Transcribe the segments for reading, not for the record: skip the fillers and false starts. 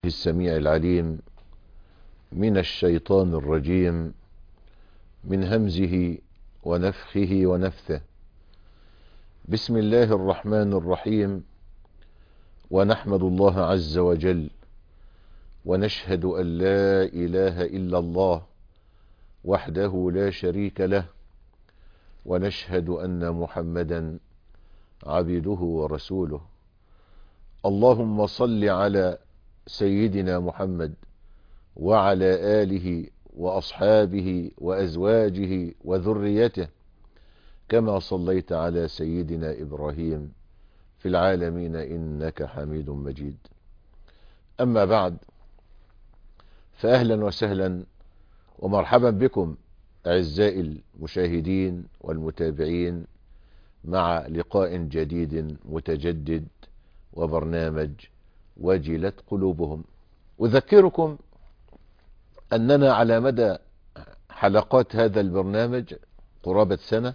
السميع العليم من الشيطان الرجيم من همزه ونفخه ونفثه. بسم الله الرحمن الرحيم. ونحمد الله عز وجل ونشهد أن لا إله إلا الله وحده لا شريك له، ونشهد أن محمدا عبده ورسوله. اللهم صل على سيدنا محمد وعلى آله وأصحابه وأزواجه وذريته كما صليت على سيدنا إبراهيم في العالمين إنك حميد مجيد. أما بعد، فأهلا وسهلا ومرحبا بكم أعزائي المشاهدين والمتابعين مع لقاء جديد متجدد وبرنامج وجلت قلوبهم. أذكركم أننا على مدى حلقات هذا البرنامج قرابة سنة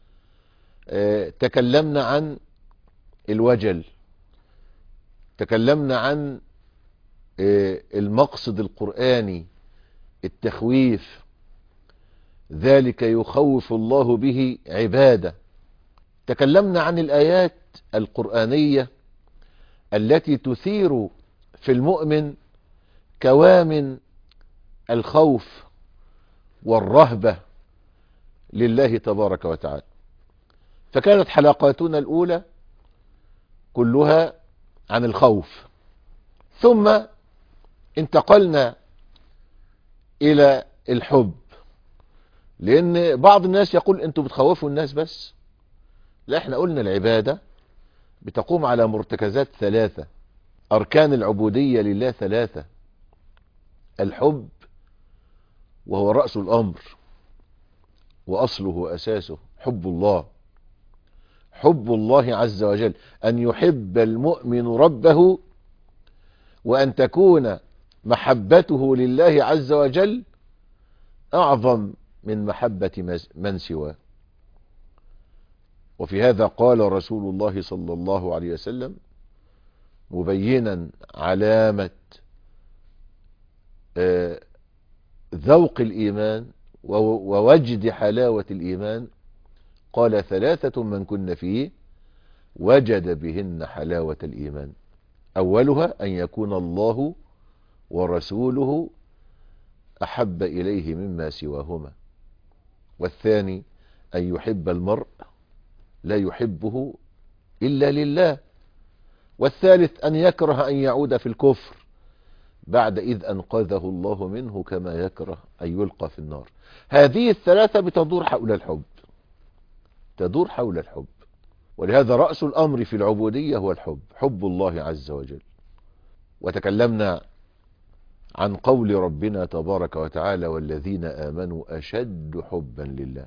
تكلمنا عن الوجل، تكلمنا عن المقصد القرآني، التخويف، ذلك يخوف الله به عباده. تكلمنا عن الآيات القرآنية التي تثير في المؤمن كوامن الخوف والرهبة لله تبارك وتعالى. فكانت حلقاتنا الأولى كلها عن الخوف، ثم انتقلنا إلى الحب، لأن بعض الناس يقول أنتوا بتخوفوا الناس بس. لا، احنا قلنا العبادة بتقوم على مرتكزات ثلاثة، أركان العبودية لله ثلاثة: الحب وهو رأس الأمر وأصله وأساسه، حب الله، حب الله عز وجل، أن يحب المؤمن ربه، وأن تكون محبته لله عز وجل أعظم من محبة من سواه. وفي هذا قال رسول الله صلى الله عليه وسلم مبينا علامة ذوق الإيمان ووجد حلاوة الإيمان، قال: ثلاثة من كن فيه وجد بهن حلاوة الإيمان: أولها أن يكون الله ورسوله أحب إليه مما سواهما، والثاني أن يحب المرء لا يحبه إلا لله، والثالث أن يكره أن يعود في الكفر بعد إذ أنقذه الله منه كما يكره أن يلقى في النار. هذه الثلاثة بتدور حول الحب، تدور حول الحب. ولهذا رأس الأمر في العبودية هو الحب، حب الله عز وجل. وتكلمنا عن قول ربنا تبارك وتعالى: والذين آمنوا أشد حبا لله،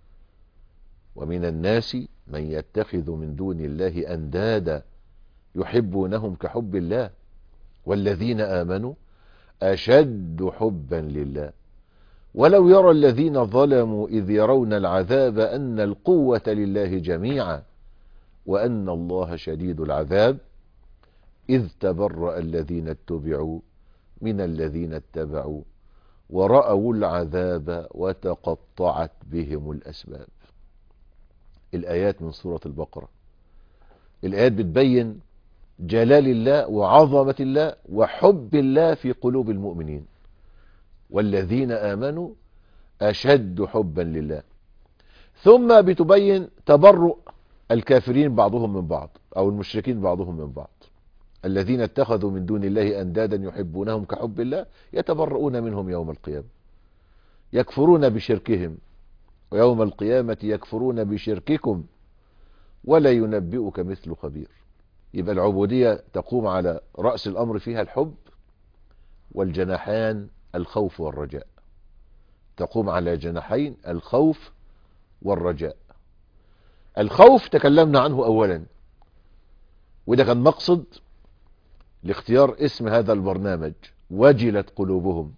ومن الناس من يتخذ من دون الله أندادا يحبونهم كحب الله والذين آمنوا أشد حبا لله ولو يرى الذين ظلموا إذ يرون العذاب أن القوة لله جميعا وأن الله شديد العذاب إذ تبرأ الذين اتبعوا من الذين اتبعوا ورأوا العذاب وتقطعت بهم الأسباب. الآيات من سورة البقرة، الآيات بتبين جلال الله وعظمة الله وحب الله في قلوب المؤمنين. والذين آمنوا أشد حبا لله. ثم بتبين تبرؤ الكافرين بعضهم من بعض، أو المشركين بعضهم من بعض. الذين اتخذوا من دون الله أندادا يحبونهم كحب الله يتبرؤون منهم يوم القيامة، يكفرون بشركهم ويوم القيامة يكفرون بشرككم ولا ينبئك مثل خبير. يبقى العبودية تقوم على رأس الأمر فيها الحب، والجناحان الخوف والرجاء، تقوم على جناحين الخوف والرجاء. الخوف تكلمنا عنه أولا، وده كان مقصد لاختيار اسم هذا البرنامج: وجلت قلوبهم.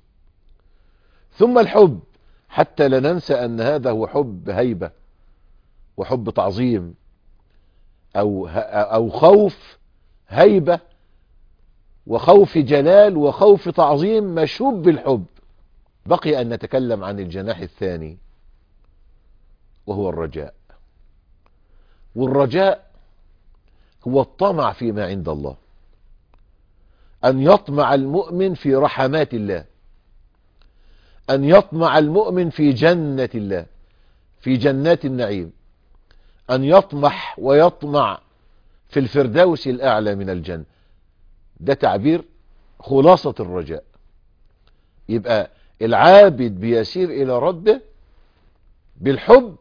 ثم الحب، حتى لا ننسى أن هذا هو حب هيبة وحب تعظيم، أو خوف هيبة وخوف جلال وخوف تعظيم مشوب بالحب. بقي أن نتكلم عن الجناح الثاني وهو الرجاء. والرجاء هو الطمع فيما عند الله، أن يطمع المؤمن في رحمات الله، أن يطمع المؤمن في جنة الله، في جنات النعيم، أن يطمح ويطمع في الفردوس الأعلى من الجنة. ده تعبير خلاصة الرجاء. يبقى العابد بيسير إلى ربه بالحب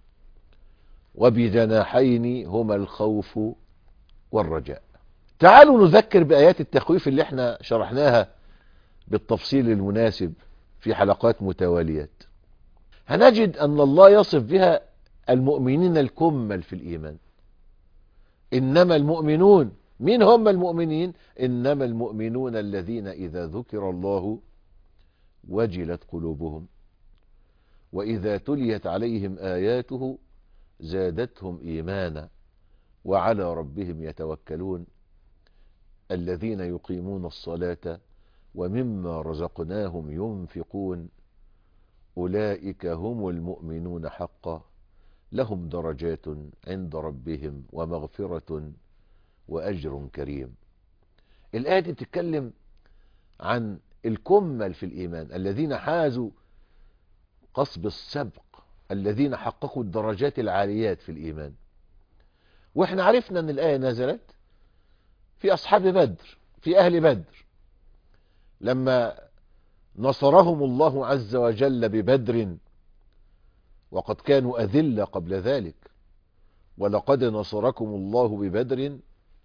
وبجناحين هما الخوف والرجاء. تعالوا نذكر بآيات التخويف اللي احنا شرحناها بالتفصيل المناسب في حلقات متواليات. هنجد أن الله يصف بها المؤمنين الكمل في الإيمان. إنما المؤمنون، مين هم المؤمنين؟ إنما المؤمنون الذين إذا ذكر الله وجلت قلوبهم وإذا تليت عليهم آياته زادتهم إيمانا وعلى ربهم يتوكلون الذين يقيمون الصلاة ومما رزقناهم ينفقون أولئك هم المؤمنون حقا لهم درجات عند ربهم ومغفرة وأجر كريم. الآية دي تتكلم عن الكمل في الإيمان، الذين حازوا قصب السبق، الذين حققوا الدرجات العاليات في الإيمان. واحنا عرفنا أن الآية نزلت في أصحاب بدر، في أهل بدر، لما نصرهم الله عز وجل ببدر وقد كانوا أذلة قبل ذلك، ولقد نصركم الله ببدر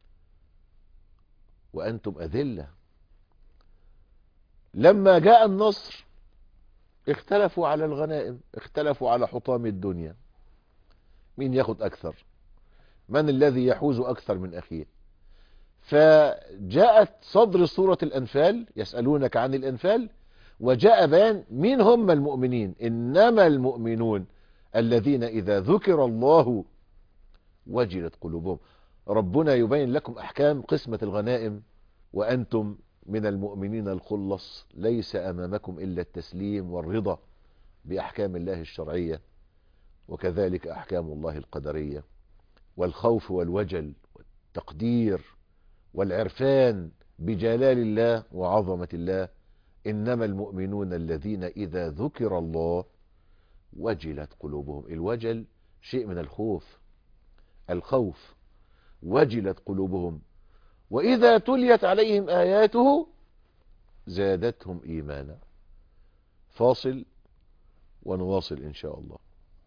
وأنتم أذلة. لما جاء النصر اختلفوا على الغنائم، اختلفوا على حطام الدنيا، مين ياخد أكثر، من الذي يحوز أكثر من أخيه. فجاءت صدر سورة الأنفال يسألونك عن الأنفال، وجاء بيان مين هم المؤمنين. إنما المؤمنون الذين إذا ذكر الله وجلت قلوبهم. ربنا يبين لكم أحكام قسمة الغنائم وأنتم من المؤمنين الخلص، ليس أمامكم إلا التسليم والرضا بأحكام الله الشرعية، وكذلك أحكام الله القدرية، والخوف والوجل والتقدير والعرفان بجلال الله وعظمة الله. إنما المؤمنون الذين إذا ذكر الله وجلت قلوبهم. الوجل شيء من الخوف، الخوف، وجلت قلوبهم وإذا تليت عليهم آياته زادتهم إيمانا. فاصل ونواصل إن شاء الله.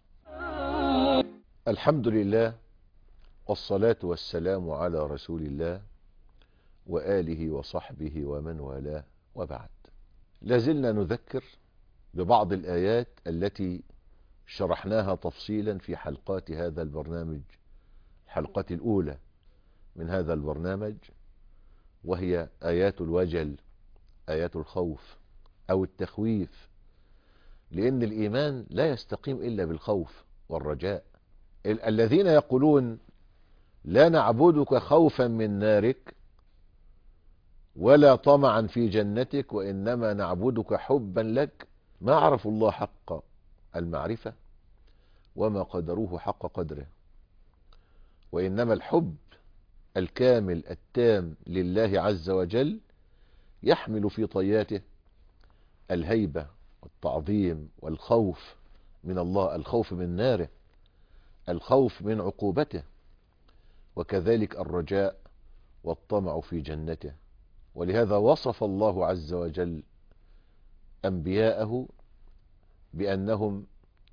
الحمد لله والصلاة والسلام على رسول الله وآله وصحبه ومن والاه، وبعد. لازلنا نذكر ببعض الآيات التي شرحناها تفصيلا في حلقات هذا البرنامج، الحلقة الأولى من هذا البرنامج، وهي آيات الوجل، آيات الخوف أو التخويف، لأن الإيمان لا يستقيم إلا بالخوف والرجاء. الذين يقولون لا نعبدك خوفا من نارك ولا طمعا في جنتك وإنما نعبدك حبا لك، ما عرفوا الله حق المعرفة وما قدروه حق قدره. وإنما الحب الكامل التام لله عز وجل يحمل في طياته الهيبة والتعظيم والخوف من الله، الخوف من ناره، الخوف من عقوبته، وكذلك الرجاء والطمع في جنته. ولهذا وصف الله عز وجل أنبياءه بأنهم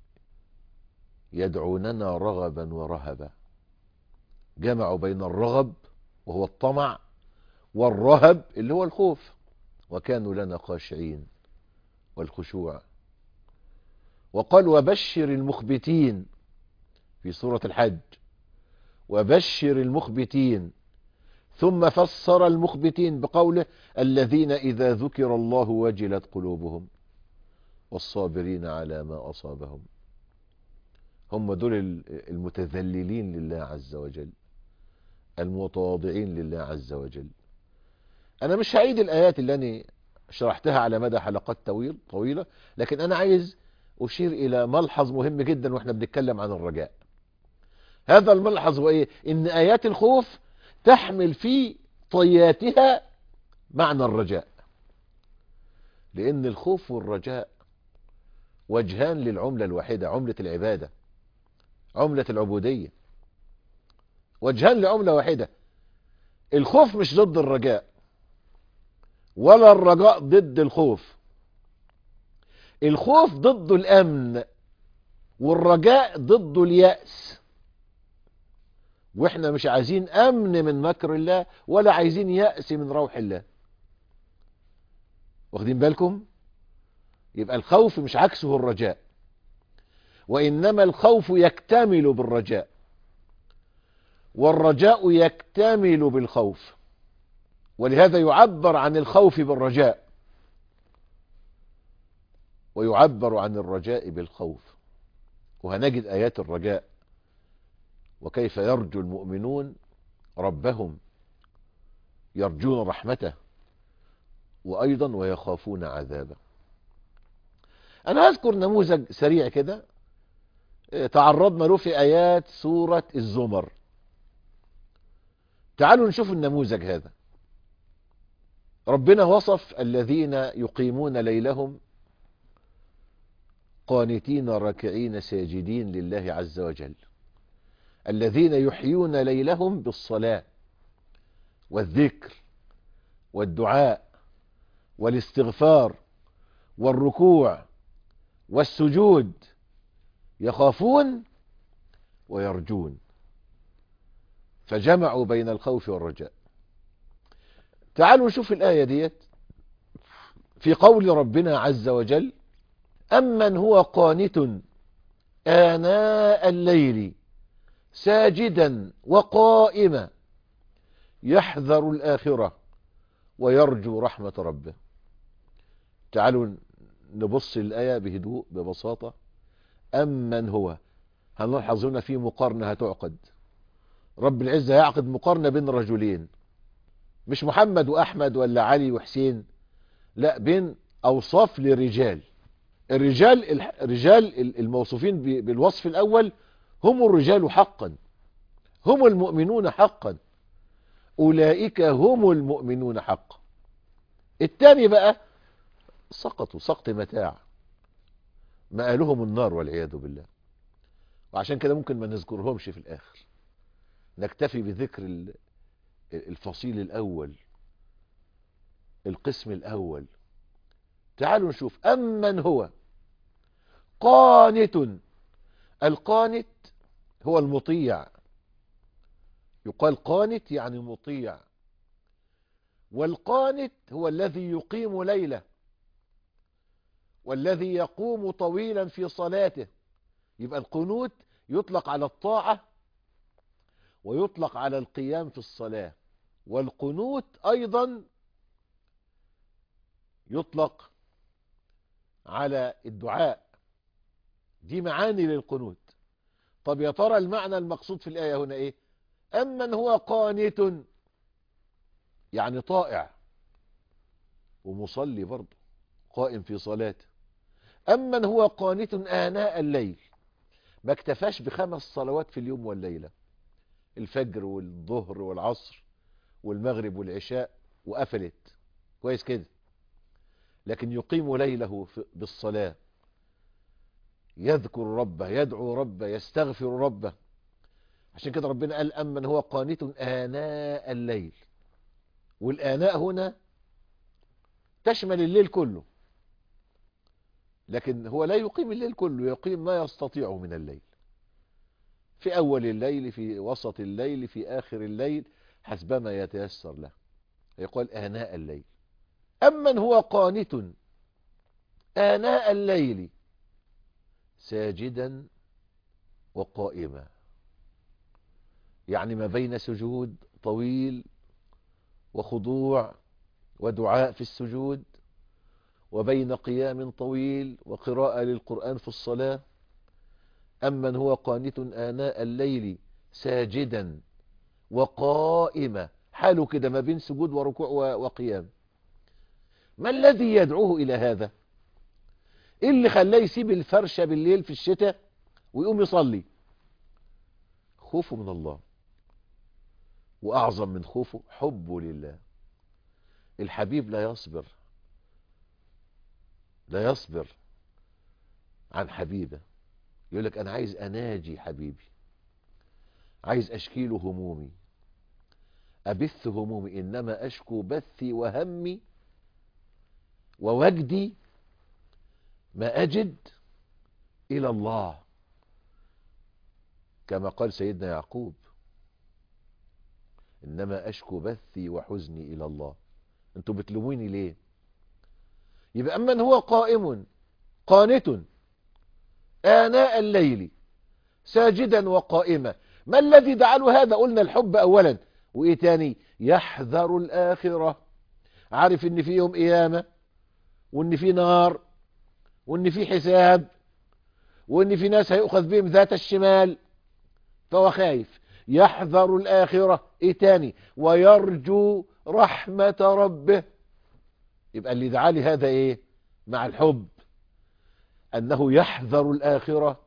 يدعوننا رغبا ورهبا، جمعوا بين الرغب وهو الطمع والرهب اللي هو الخوف، وكانوا لنا خاشعين والخشوع. وقال وبشر المخبتين في سورة الحج، وبشر المخبتين، ثم فسر المخبتين بقوله الذين إذا ذكر الله وجلت قلوبهم والصابرين على ما أصابهم. هم دول المتذللين لله عز وجل، المتواضعين لله عز وجل، أنا مش هعيد الآيات اللي أنا شرحتها على مدى حلقات طويلة، لكن أنا عايز أشير إلى ملحظ مهم جدا وإحنا بنتكلم عن الرجاء. هذا الملحظ هو إيه؟ إن آيات الخوف تحمل في طياتها معنى الرجاء، لأن الخوف والرجاء وجهان للعملة الواحدة، عملة العبادة، عملة العبودية، وجهان لعملة واحدة. الخوف مش ضد الرجاء، ولا الرجاء ضد الخوف. الخوف ضد الأمن، والرجاء ضد اليأس. واحنا مش عايزين أمن من مكر الله، ولا عايزين يأس من روح الله. واخدين بالكم؟ يبقى الخوف مش عكسه الرجاء، وإنما الخوف يكتمل بالرجاء، والرجاء يكتمل بالخوف. ولهذا يعبر عن الخوف بالرجاء، ويعبر عن الرجاء بالخوف. وهنجد آيات الرجاء: وكيف يرجو المؤمنون ربهم، يرجون رحمته، وأيضا ويخافون عذابه. أنا أذكر نموذج سريع كده تعرضنا له في آيات سورة الزمر. تعالوا نشوف النموذج هذا. ربنا وصف الذين يقيمون ليلهم قانتين راكعين ساجدين لله عز وجل، الذين يحيون ليلهم بالصلاة والذكر والدعاء والاستغفار والركوع والسجود، يخافون ويرجون. فجمعوا بين الخوف والرجاء. تعالوا نشوف الآية ديت في قول ربنا عز وجل: أمن هو قانت آناء الليل ساجدا وقائما يحذر الآخرة ويرجو رحمة ربه. تعالوا نبص الآية بهدوء ببساطة. أمن هو، هنلاحظ هنا في مقارنة هتعقد. رب العزة يعقد مقارنة بين رجلين، مش محمد وأحمد ولا علي وحسين، لا، بين أوصاف لرجال. الرجال الموصوفين بالوصف الأول هم الرجال حقا، هم المؤمنون حقا، أولئك هم المؤمنون حقا. الثاني بقى سقطوا سقط متاع، مآلهم النار والعياذ بالله. وعشان كده ممكن ما نذكرهمش في الآخر، نكتفي بذكر الفصيل الأول، القسم الأول. تعالوا نشوف. أمن هو قانت. القانت هو المطيع، يقال قانت يعني مطيع. والقانت هو الذي يقيم ليلة، والذي يقوم طويلا في صلاته. يبقى القنوت يطلق على الطاعة ويطلق على القيام في الصلاة، والقنوت أيضا يطلق على الدعاء. دي معاني للقنوت. طب يا ترى المعنى المقصود في الآية هنا إيه؟ أمن هو قانت يعني طائع ومصلي برضه، قائم في صلاته. أمن هو قانت آناء الليل، ما اكتفاش ب5 صلوات في اليوم والليلة، الفجر والظهر والعصر والمغرب والعشاء وقفلت كويس كده، لكن يقيم ليله بالصلاة، يذكر ربه، يدعو ربه، يستغفر ربه. عشان كده ربنا قال: أمن هو قانت آناء الليل. والآناء هنا تشمل الليل كله، لكن هو لا يقيم الليل كله، يقيم ما يستطيع من الليل، في أول الليل، في وسط الليل، في آخر الليل، حسبما يتيسر له. يقول آناء الليل. أمن هو قانت آناء الليل ساجدا وقائما، يعني ما بين سجود طويل وخضوع ودعاء في السجود، وبين قيام طويل وقراءة للقرآن في الصلاة. أمن هو قانت آناء الليل ساجدا وقائما، حاله كده ما بين سجود وركوع وقيام. ما الذي يدعوه إلى هذا؟ إيه اللي خلاه يسيب الفرشة بالليل في الشتاء ويقوم يصلي؟ خوفه من الله، وأعظم من خوفه حبه لله. الحبيب لا يصبر عن حبيبه. يقول لك أنا عايز أناجي حبيبي، عايز أشكيله همومي، أبث همومي، إنما أشكو بثي وهمي ووجدي ما أجد إلى الله، كما قال سيدنا يعقوب: إنما أشكو بثي وحزني إلى الله. أنتوا بتلوموني ليه؟ يبقى من هو قائم قانت آناء الليل ساجدا وقائما، ما الذي دعله هذا؟ قلنا الحب أولا، وإيه تاني؟ يحذر الآخرة، عارف إن في يوم قيامة، وإن في نار، وإن في حساب، وإن في ناس هيؤخذ بهم ذات الشمال، فهو خايف. يحذر الآخرة، إيه تاني؟ ويرجو رحمة ربه. يبقى اللي دعالي هذا إيه مع الحب؟ أنه يحذر الآخرة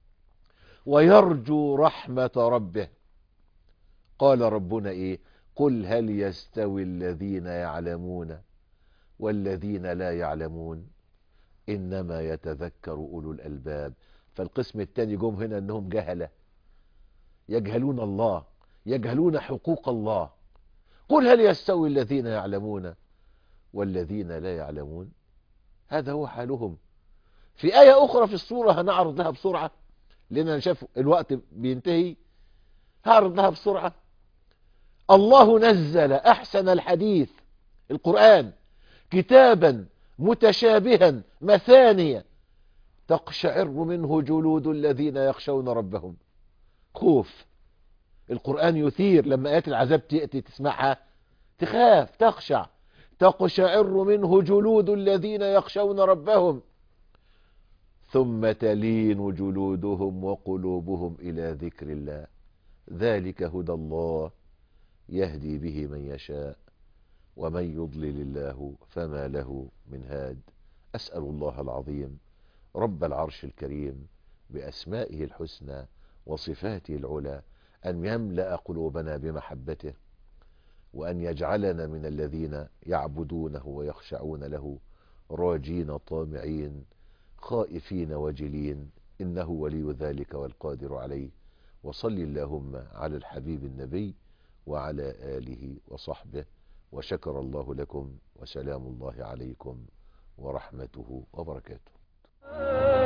ويرجو رحمة ربه. قال ربنا إيه؟ قل هل يستوي الذين يعلمون والذين لا يعلمون إنما يتذكر أولو الألباب. فالقسم الثاني جم هنا أنهم جهلة، يجهلون الله، يجهلون حقوق الله. قل هل يستوي الذين يعلمون والذين لا يعلمون، هذا هو حالهم. في آية أخرى في السورة هنعرض لها بسرعة لأننا شاف الوقت بينتهي، هعرض لها بسرعة. الله نزل أحسن الحديث القرآن كتابا متشابها مثانية تقشعر منه جلود الذين يخشون ربهم. خوف. القرآن يثير، لما آيات العذاب تأتي تسمعها تخاف، تخشع. تقشعر منه جلود الذين يخشون ربهم ثم تلين جلودهم وقلوبهم إلى ذكر الله، ذلك هدى الله يهدي به من يشاء ومن يضلل الله فما له من هاد. أسأل الله العظيم رب العرش الكريم بأسمائه الحسنى وصفاته العلى أن يملأ قلوبنا بمحبته، وأن يجعلنا من الذين يعبدونه ويخشعون له راجين طامعين خائفين وجلين، إنه ولي ذلك والقادر عليه. وصل اللهم على الحبيب النبي وعلى آله وصحبه، وشكر الله لكم، وسلام الله عليكم ورحمته وبركاته.